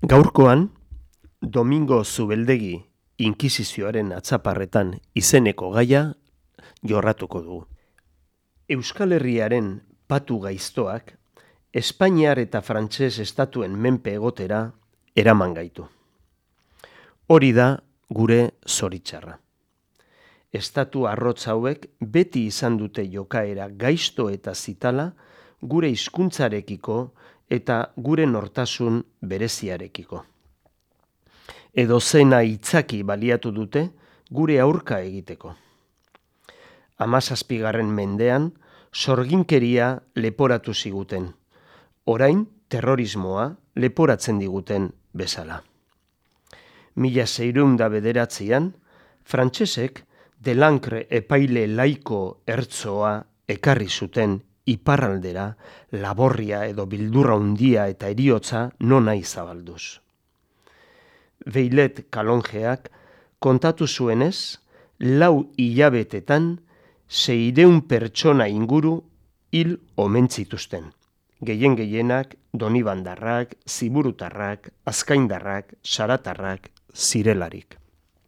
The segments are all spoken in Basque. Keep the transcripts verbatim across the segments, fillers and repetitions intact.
Gaurkoan, Domingo Zubeldegi inkisizioaren atzaparretan izeneko gaia jorratuko dugu. Euskal Herriaren patu gaiztoak Espainiar eta Frantses estatuen menpe egotera eraman gaitu. Hori da gure zoritxarra. Estatu arrotz hauek beti izan dute jokaera gaizto eta zitala gure hizkuntzarekiko eta gure nortasun bereziarekiko. Edo zena itzaki baliatu dute gure aurka egiteko. Hamazazpigarren mendean sorginkeria leporatu ziguten, orain terrorismoa leporatzen diguten bezala. Mila seiehun eta bederatzian, frantsesek Delancre epaile laiko ertzoa ekarri zuten iparraldera laborria edo bildurra hundia eta eriotza nonai zabalduz. Beilet Kalonjeak kontatu zuenez, lau hilabetetan seiehun pertsona inguru hil omen zituzten. Gehien gehienak donibandarrak, ziburutarrak, azkaindarrak, saratarrak, zirelarik.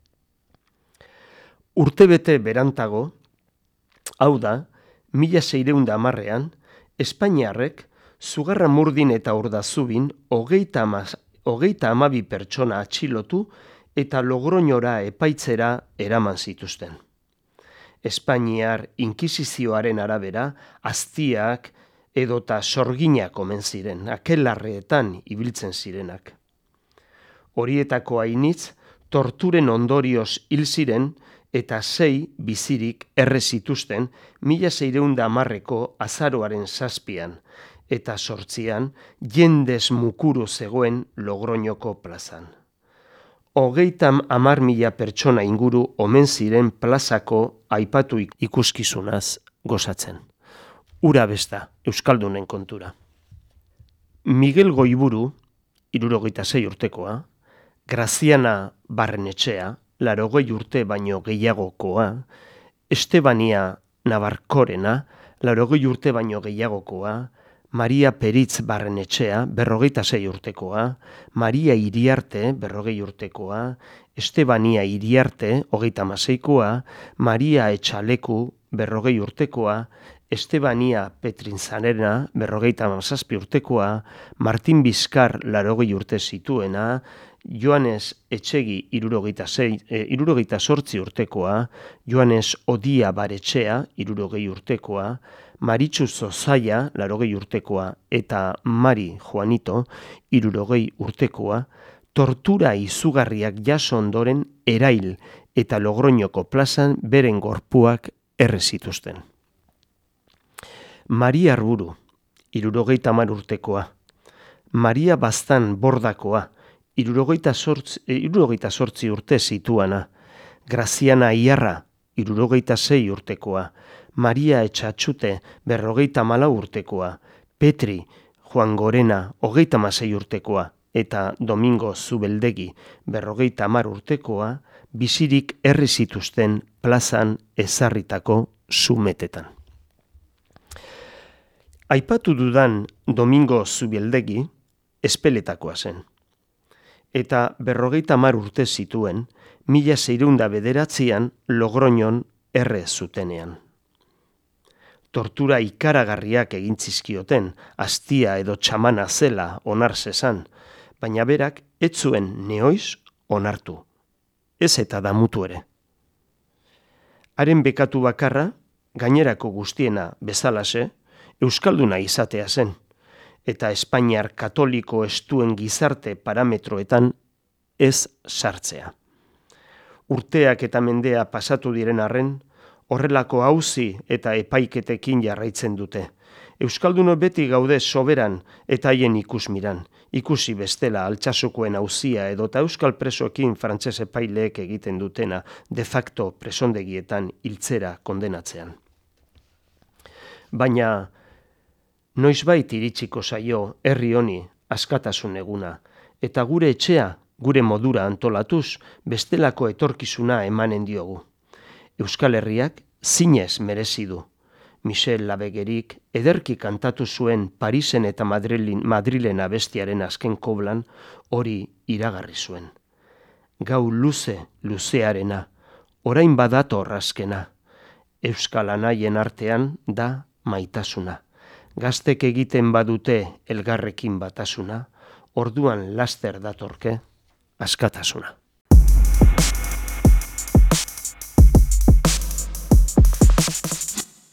Urtebete berantago, hau da, mila seiehun eta hamarrean, Espainiarrek Zugarramurdin eta Urdazubin hogeita hamabi pertsona atxilotu eta Logroñora epaitzera eraman zituzten. Espainiar inkisizioaren arabera, aztiak edota sorginak omen ziren, akelarreetan ibiltzen zirenak. Horietako hainitz, torturen ondorioz hil ziren eta sei bizirik erre zituzten mila seiehun eta hamarreko azaroaren zazpian eta sortzian jendez mukuru zegoen Logroñoko plazan. Hogeita hamar mila pertsona inguru omen ziren plazako aipatu ikuskizunaz gozatzen. Ura besta, Euskaldunen kontura. Miguel Goiburu, hirurogeita sei urtekoa, Graziana Barrenetxea, laurogei urte baino gehiagokoa, Estebania Nabarkorena, laurogei urte baino gehiagokoa, Maria Peritz Barrenetxea, berrogeita sei urtekoa, Maria Iriarte, berrogei urtekoa, Estebania Iriarte, hogeita hamaseikoa, Maria Etxaleku, berrogei urtekoa, Estebania Petrinzanena, berrogeita hamazazpi urtekoa, Martin Bizkar, laurogei urte zituena, Joanes Etxegi, hirurogeita sei, hirurogeita zortzi urtekoa, Joanes Odia Baretxea, hirurogei urtekoa, Maritxu Zozaia, laurogei urtekoa, eta Mari Juanito, hirurogei urtekoa, tortura izugarriak jaso ondoren Erail eta Logroñoko plazan beren gorpuak erre zituzten. Maria Arburu, hirurogeita hamar urtekoa, Maria Baztan Bordakoa, hirurogeita zortzi urte zituana, Graziana Iarra, hirurogeita sei urtekoa, Maria Etxatxute, berrogeita hamalau urtekoa, Petri Juan Gorena, hogeita hamasei urtekoa, eta Domingo Zubeldegi, berrogeita hamar urtekoa, bizirik erre zituzten plazan ezarritako zumetetan. Aipatu dudan Domingo Zubeldegi espeletakoa zen, eta berrogeita hamar urte zituen, mila seiehun eta bederatzian Logroñon erre zutenean. Tortura ikaragarriak egin zizkioten, aztia edo txamana zela onar zezan, baina berak ez zuen neoiz onartu, ez eta damutu ere. Haren bekatu bakarra, gainerako guztiena bezalase, euskalduna izatea zen, eta Espainiar katoliko estuen gizarte parametroetan ez sartzea. Urteak eta mendea pasatu diren arren, horrelako auzi eta epaiketekin jarraitzen dute. Euskalduno beti gaude soberan eta haien ikusmiran, ikusi bestela Altsasukoen auzia edota euskal presoekin frantses epaileek egiten dutena de facto presondegietan hiltzera kondenatzean. Baina noizbait iritsiko zaio herri honi askatasun eguna, eta gure etxea, gure modura antolatuz, bestelako etorkizuna emanen diogu. Euskal Herriak zinez merezi du, Michel Labegerik ederki kantatu zuen Parisen eta Madrilin, Madrilen abestiaren azken koblan hori iragarri zuen. Gau luze, luzearena, orain badator azkena. Euskal anaien artean da maitasuna. Gaztek egiten badute elgarrekin batasuna, orduan laster datorke askatasuna.